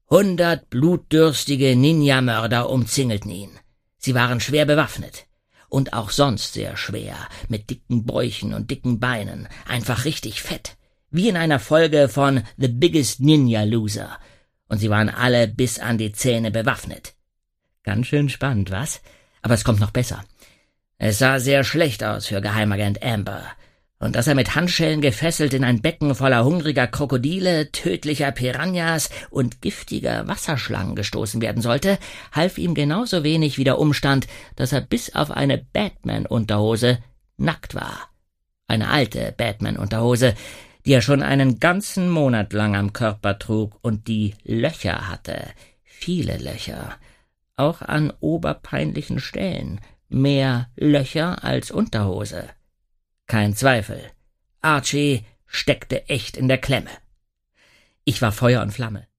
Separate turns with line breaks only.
100 blutdürstige Ninja-Mörder umzingelten ihn. Sie waren schwer bewaffnet. Und auch sonst sehr schwer, mit dicken Bäuchen und dicken Beinen, einfach richtig fett. Wie in einer Folge von The Biggest Ninja Loser. Und sie waren alle bis an die Zähne bewaffnet. Ganz schön spannend, was? Aber es kommt noch besser. Es sah sehr schlecht aus für Geheimagent Amber. Und dass er mit Handschellen gefesselt in ein Becken voller hungriger Krokodile, tödlicher Piranhas und giftiger Wasserschlangen gestoßen werden sollte, half ihm genauso wenig wie der Umstand, dass er bis auf eine Batman-Unterhose nackt war. Eine alte Batman-Unterhose, die er schon einen ganzen Monat lang am Körper trug und die Löcher hatte, viele Löcher, auch an oberpeinlichen Stellen, mehr Löcher als Unterhose. Kein Zweifel, Archie steckte echt in der Klemme. Ich war Feuer und Flamme.